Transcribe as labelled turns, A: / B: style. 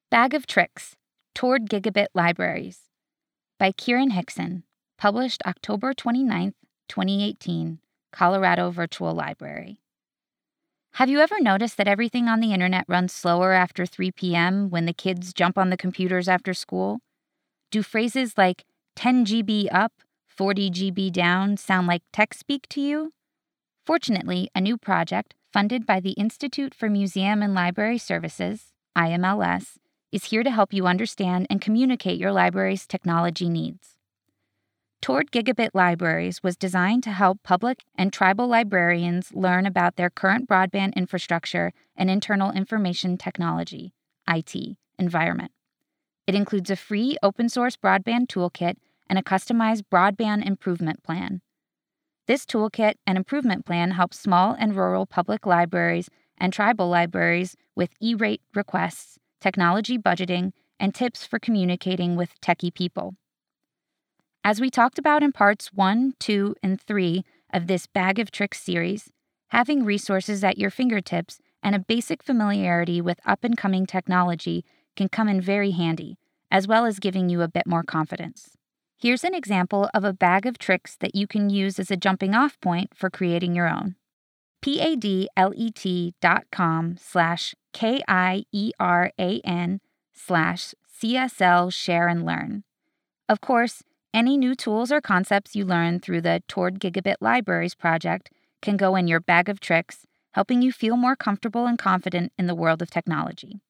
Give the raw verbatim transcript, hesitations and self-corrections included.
A: Bag of Tricks, Toward Gigabit Libraries by Kieran Hickson, published October twenty-ninth, twenty eighteen, Colorado Virtual Library. Have you ever noticed that everything on the internet runs slower after three p.m. when the kids jump on the computers after school? Do phrases like ten gigabytes up, forty gigabytes down sound like tech speak to you? Fortunately, a new project funded by the Institute for Museum and Library Services, I M L S, is here to help you understand and communicate your library's technology needs. Toward Gigabit Libraries was designed to help public and tribal librarians learn about their current broadband infrastructure and internal information technology, I T, environment. It includes a free open-source broadband toolkit and a customized broadband improvement plan. This toolkit and improvement plan helps small and rural public libraries and tribal libraries with E-rate requests, technology budgeting, and tips for communicating with techie people. As we talked about in parts one, two, and three of this Bag of Tricks series, having resources at your fingertips and a basic familiarity with up-and-coming technology can come in very handy, as well as giving you a bit more confidence. Here's an example of a bag of tricks that you can use as a jumping-off point for creating your own. Padlet dot com slash K I E R A N slash C S L share and learn. Of course, any new tools or concepts you learn through the Toward Gigabit Libraries project can go in your bag of tricks, helping you feel more comfortable and confident in the world of technology.